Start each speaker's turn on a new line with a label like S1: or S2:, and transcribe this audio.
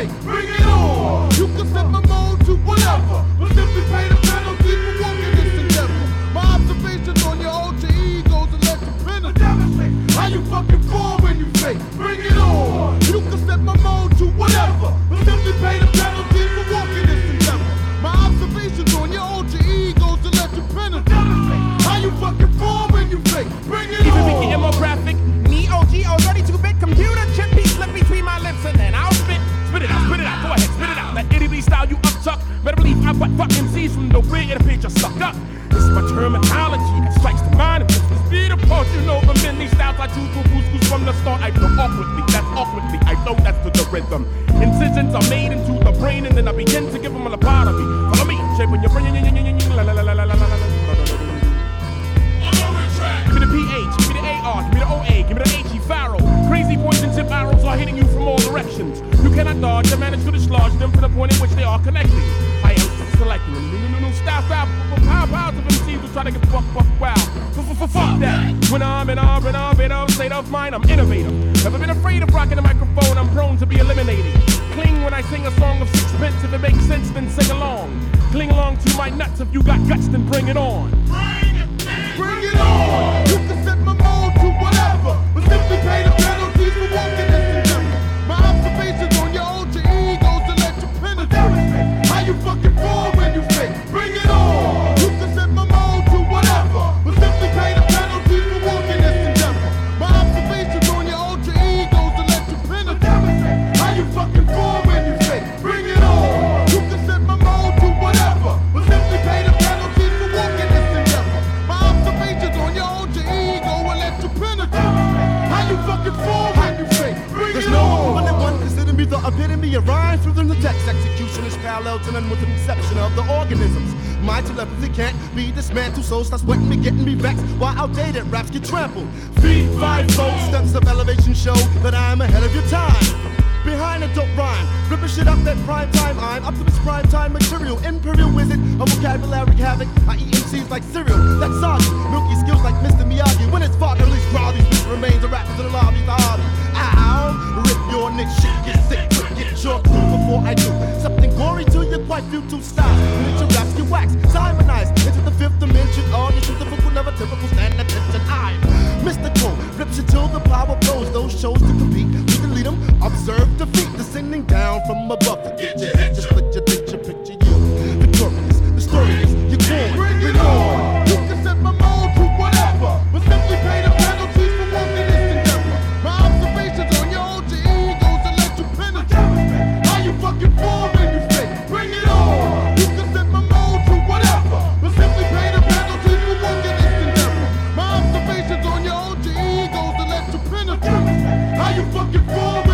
S1: fake. Bring it on. You can set my mode to whatever, but simply pay the penalty for walking this endeavor. My observations on your alter egos and let you penetrate. How you fucking fall when you fake? Bring it on. You can set my mode to whatever, but simply pay the penalty for walking this endeavor. My observations on your alter egos and let you penetrate. How you fucking fall when you fake? Bring it on.
S2: Even making it more graphic. Neo Geo 32-bit computer chip piece slip between my lips and then I'll spit. Spit it out, go ahead, spit it out. That itty bitty style you upchuck. Better believe I butt fuck MCs from the rear of the page just sucked up. This is my terminology that strikes the mind of this speed of course you know the many styles I choose to boost from the start. I flow awkwardly, that's awkwardly. I flow that's to the rhythm. Incisions are made into the brain and then I begin to give them a lobotomy. Follow me, shaping your brain. La la la la la la la. Give me the PH, give me the AR, give me the OA, give me the HE Pharaoh. Crazy poison tip arrows are hitting you from all directions. You cannot dodge, I manage to dislodge them to the point in which they are connecting. I am selecting new style pow to MCs who try to get fuck wow. Fuck that. When I'm in a state of mind, I'm innovative. Never been afraid of rocking the microphone, I'm prone to be eliminated. Cling when I sing a song of sixpence, if it makes sense then sing along. Cling along to my nuts, if you got guts then bring it on.
S1: Bring it on! You can set my mode to whatever, but simply pay the penalties for walking this endeavor. My observations on your alter egos to let you penetrate. How you fucking fall when you fake? Bring it on! You can set my mode to whatever, but simply pay the penalties for walking this endeavor. My observations on your alter egos to let you penetrate. How you fucking fall when you fake? Bring it on! You can set my mode to whatever, but simply pay the penalties for walking this endeavor. On your alter ego and let you penetrate. How you fucking fall when you fake? Bring
S3: There's
S1: it
S3: no
S1: on.
S3: one that one consider me the epitome of rhymes within the text. Execution is parallel to none with an exception of the organisms. My telepathy can't be dismantled, so stop sweating me, getting me vexed while outdated raps get trampled. Feet 5 steps of elevation show that I'm ahead of your time. Behind a dope rhyme, ripping shit up that prime time. I'm up to this prime time material, imperial wizard of vocabulary havoc. I eat MCs like cereal, that's soggy. Milky skills like Mr. Miyagi. When it's fog, at least draw these bitch remains of rappers in the lobby's a hobby. Ow, rip your niche, shit get sick, quick, get your crew before I do something gory to your quite futile style. When it's your raps get waxed, simonized into the 5th dimension. All your truth will never typical stand attention. I'm mystical, rips you till the power blows. Those shows to compete, we can lead them, observe defeat, descending down from above to get your head. Just let your picture you victorious. The story is you're born.
S1: Bring it on. You can set my mode to whatever, but simply pay the penalties for walking this endeavor. My observations on your alter egos and let you penetrate. How you fucking fall when you fake? Bring it on. You can set my mode to whatever, but simply pay the penalties for walking this endeavor. My observations on your alter egos and let you penetrate. How you fucking fall